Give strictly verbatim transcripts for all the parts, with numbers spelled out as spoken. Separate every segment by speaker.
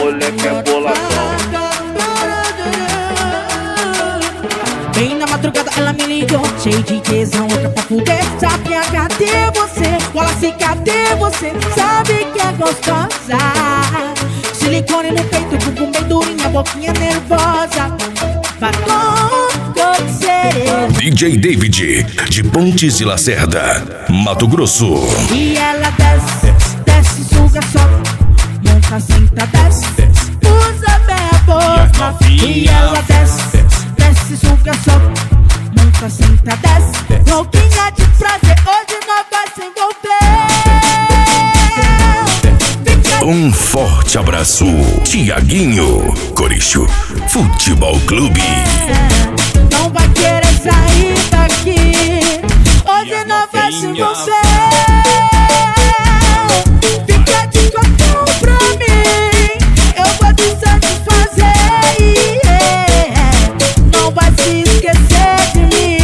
Speaker 1: moleque é boladão.
Speaker 2: Bem na madrugada ela me ligou, cheio de tesão, louca pra fuder. Sabia, cadê você? Fala assim, cadê você? Sabe que é gostosa. Silicone no peito, bumbum bem durinha, boquinha nervosa. Batom cor de cereja.
Speaker 3: D J David, de Pontes e Lacerda, Mato Grosso.
Speaker 2: E ela desce, desce, suga, sobe, monta, senta, desce, usa bem a boca. E ela desce, desce, suga, sobe, monta, senta, desce, louquinha de prazer, hoje nós vai se envolver.
Speaker 3: Um forte abraço, Tiaguinho, Coricho, Futebol Clube.
Speaker 2: Não vai querer sair daqui, hoje nós vai se envolver. Fica de cotão pra mim, eu vou te satisfazer, yeah. Não vai se esquecer de mim.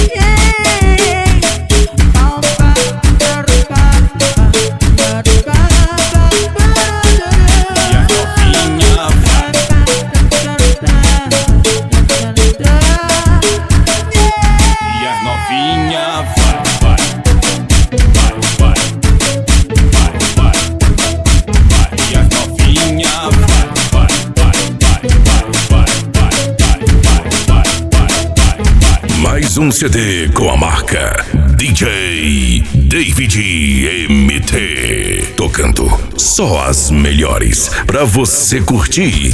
Speaker 3: Mais um C D com a marca D J David M T, tocando só as melhores pra você curtir.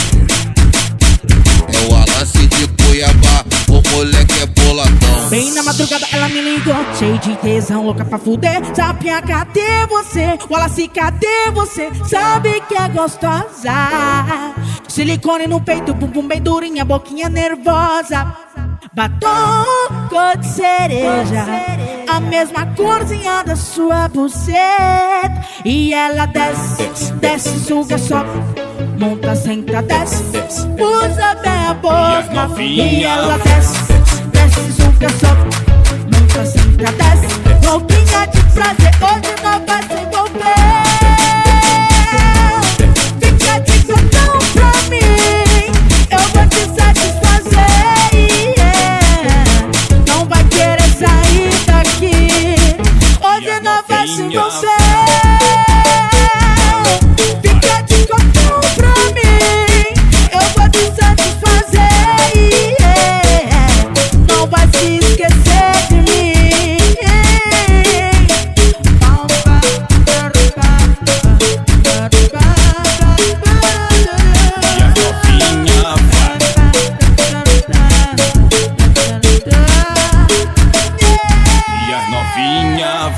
Speaker 4: É o Alassi de Cuiabá, o moleque é boladão.
Speaker 2: Bem na madrugada ela me ligou, cheio de tesão, louca pra fuder. Sapinha, cadê você? Wallace, cadê você? Sabe que é gostosa. Silicone no peito, bumbum bem durinha, boquinha nervosa. Batom cor de cereja, a mesma corzinha da sua buceta. E ela desce, desce, suga, sobe, monta, senta, desce, usa bem a boca. E ela desce, desce, suga, sobe, monta, senta, desce, louquinha de prazer, hoje nós vai se envolver. Fica de cotão pra mim, eu vou te satisfazer. Hoje nós vai se envolver. Fica de cotão pra mim, eu vou te satisfazer, yeah. Não vai se esquecer de mim.
Speaker 5: E as novinhas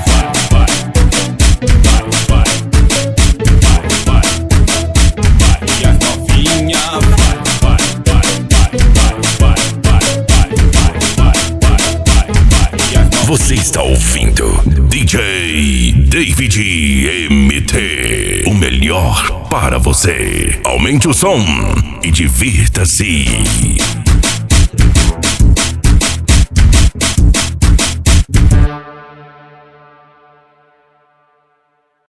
Speaker 3: Você está ouvindo D J David M T, o melhor para você. Aumente o som e divirta-se.